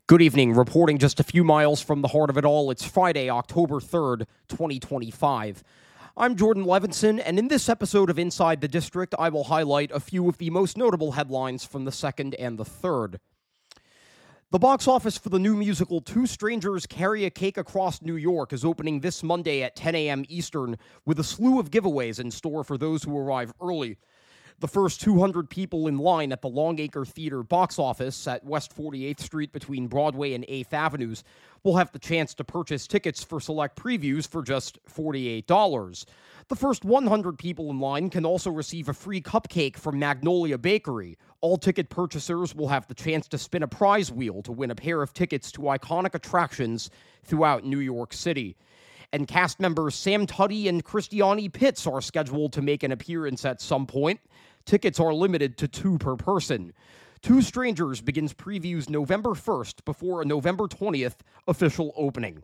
Good evening. Reporting just a few miles from the heart of it all, it's Friday, October 3rd, 2025. I'm Jordan Levinson, and in this episode of Inside the District, I will highlight a few of the most notable headlines from the 2nd and the 3rd. The box office for the new musical Two Strangers Carry a Cake Across New York is opening this Monday at 10 a.m. Eastern, with a slew of giveaways in store for those who arrive early. The first 200 people in line at the Longacre Theater box office at West 48th Street between Broadway and 8th Avenues will have the chance to purchase tickets for select previews for just $48. The first 100 people in line can also receive a free cupcake from Magnolia Bakery. All ticket purchasers will have the chance to spin a prize wheel to win a pair of tickets to iconic attractions throughout New York City. And cast members Sam Tuddy and Christiani Pitts are scheduled to make an appearance at some point. Tickets are limited to 2 per person. Two Strangers begins previews November 1st before a November 20th official opening.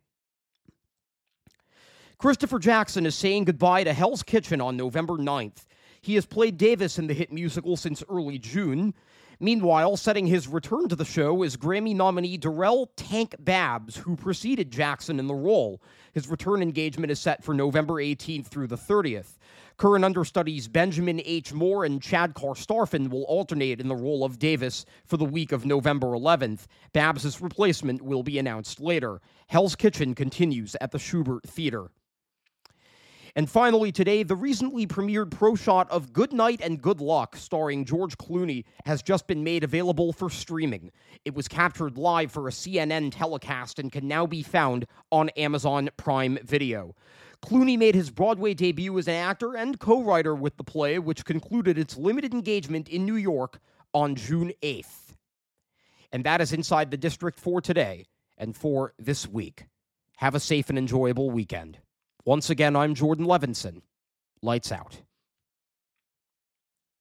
Christopher Jackson is saying goodbye to Hell's Kitchen on November 9th. He has played Davis in the hit musical since early June. Meanwhile, setting his return to the show is Grammy nominee Darrell "Tank" Babbs, who preceded Jackson in the role. His return engagement is set for November 18th through the 30th. Current understudies Benjamin H. Moore and Chad Karstarfin will alternate in the role of Davis for the week of November 11th. Babbs' replacement will be announced later. Hell's Kitchen continues at the Shubert Theater. And finally today, the recently premiered pro shot of Good Night and Good Luck, starring George Clooney, has just been made available for streaming. It was captured live for a CNN telecast and can now be found on Amazon Prime Video. Clooney made his Broadway debut as an actor and co-writer with the play, which concluded its limited engagement in New York on June 8th. And that is Inside the District for today and for this week. Have a safe and enjoyable weekend. Once again, I'm Jordan Levinson. Lights out.